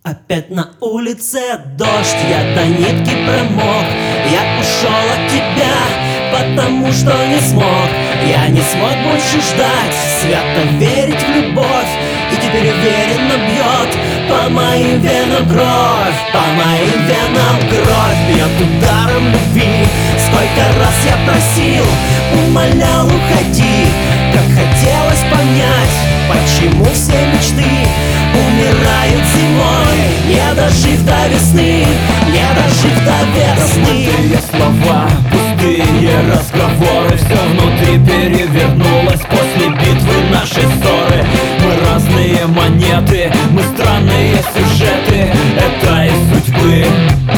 Опять на улице дождь, я до нитки промок. Я ушел от тебя, потому что не смог. Я не смог больше ждать, свято верить в любовь. И теперь уверенно бьет по моим венам кровь. По моим венам кровь бьет ударом любви. Сколько раз я просил, умолял, уходи. Как хотелось понять, почему все мечты умирают зимой, не дожив до весны, не дожив до весны. Пустые слова, пустые разговоры, все внутри перевернулось после битвы нашей ссоры. Мы разные монеты, мы странные сюжеты. Это из судьбы,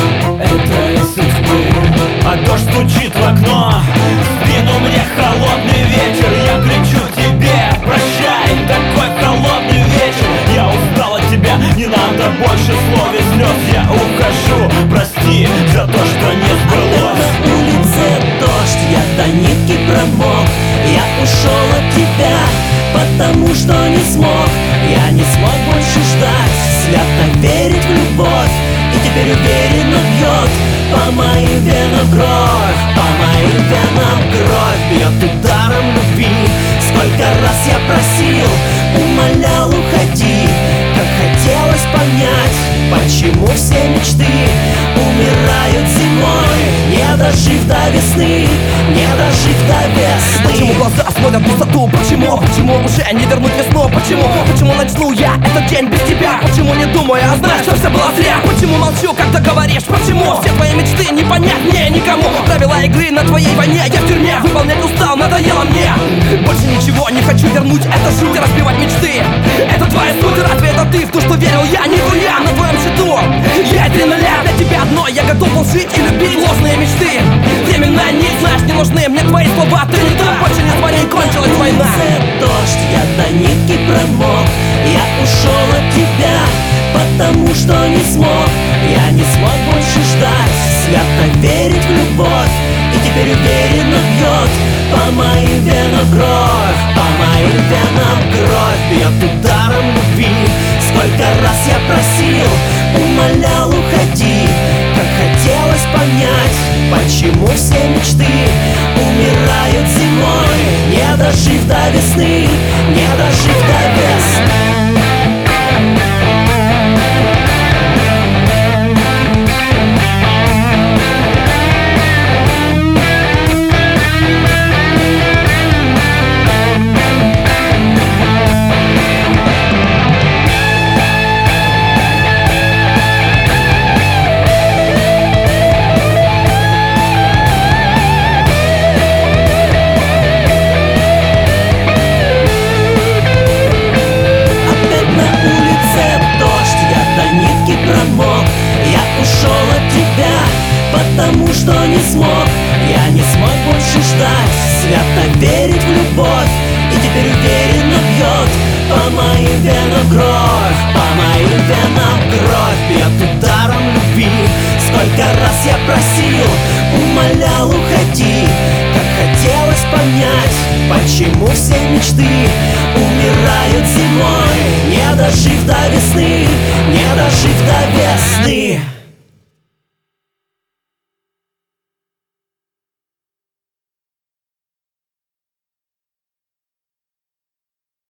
это из судьбы. А дождь стучит в окно, в спину мне холодный ветер. Я кричу тебе, прощай, такой холодный вечер. Я устал от тебя, не надо больше слов и слез. Я ухожу, прости за то, что не сбылось. На улице дождь, я до нитки промок. Я ушел от тебя, потому что не смог. Я не смог больше ждать, свято верить в любовь. И теперь уверенно бьет по моим венам кровь. По моим венам кровь бьет ударом любви. Сколько раз я просил, умолял, уходи. Как хотелось понять, почему все мечты умирают зимой, не дожив до весны, не дожив до весны. Почему глаза смотрят в пустоту? Почему уже не вернуть весну? Почему начну я этот день без тебя? Почему не думаю, а знаю, что все было зря? Почему молчу, когда говоришь? Почему все твои мечты не понять мне никому? Правила игры на твоей войне, я в тюрьме. Выполнять устал, надоело мне. Больше ничего не хочу вернуть, это жуть, разбивать мечты. Это твоя суть, разве это ты в то, что верил я? Не я на твоем счету. Я адреналин для тебя одно, я готов был жить и любить ложные мечты. Временная нить, знаешь, не нужны мне твои слова. Ты не так, больше не звони, кончилась война. Дождь, я до нитки промок. Я ушел от тебя, потому что не смог. Я не смог больше ждать, свято верить в любовь. И теперь уверенно бьет по моим венам кровь. По моим венам кровь бьет ударом любви. Сколько раз я просил, умолял, уходи. Как хотелось понять, почему все мечты умирают зимой, не дожив до весны, не дожив до весны. Потому что не смог, я не смог больше ждать, свято верить в любовь. И теперь уверенно бьет по моим венам кровь. По моим венам кровь бьет ударом любви. Сколько раз я просил, умолял, уходи. Как хотелось понять, почему все мечты умирают зимой, не дожив до весны, не дожив до весны.